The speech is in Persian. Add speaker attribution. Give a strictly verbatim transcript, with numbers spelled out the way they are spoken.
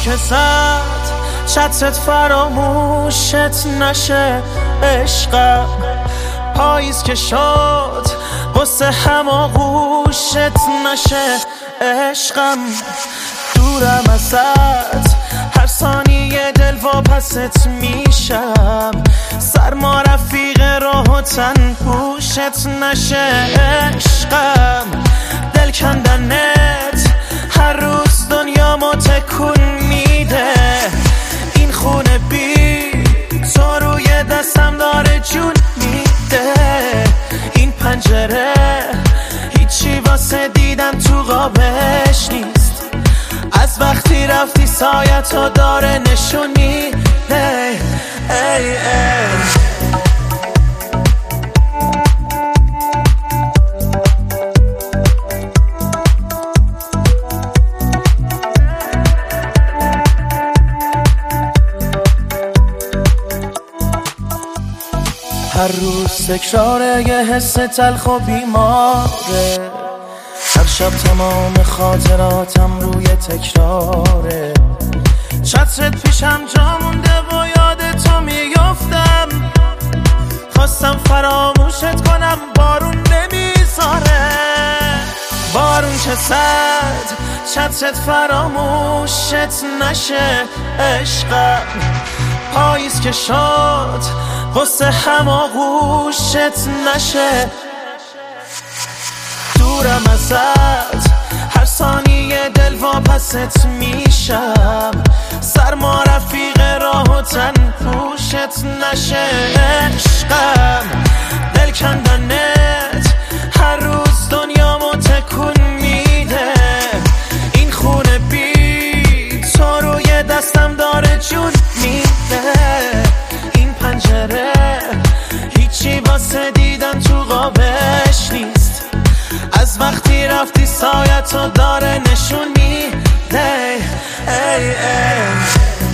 Speaker 1: که زد چترت فراموشت نشه عشقم، پاییز که شد قصه هماغوشت نشه عشقم. دورم ازت هر ثانیه دل واپست میشم، سرما رفیق راه و تن پوشت نشه عشقم. دل کندنت هر روز دنیا ما تکون میده، این خونه بی تو روی دستم داره جون میده. این پنجره هیچی واسه دیدن تو قابش نیست، از وقتی رفتی سایتو داره نشون میده. ای ای هر روز تکراره یه حس تلخ و بیماره، هر شب تمام خاطراتم روی تکراره. چترت پیشم جا مونده و یاد تو میافتم، خواستم فراموشت کنم بارون نمیذاره. بارون که زد چترت فراموشت نشه عشقم، پاییز که شد قصه هماغوشت نشه. دورم ازت هر ثانیه دل واپست میشم، سرما رفیق راه و تن پوشت نشه عشقم. دل کندنت هر روز دنیا ما تکون میده، این خونه بی تو روی دستم داره جون میده. این پنجره هیچی واسه دیدن تو قابش نیست، از وقتی رفتی سایتو داره نشون میده. ای ای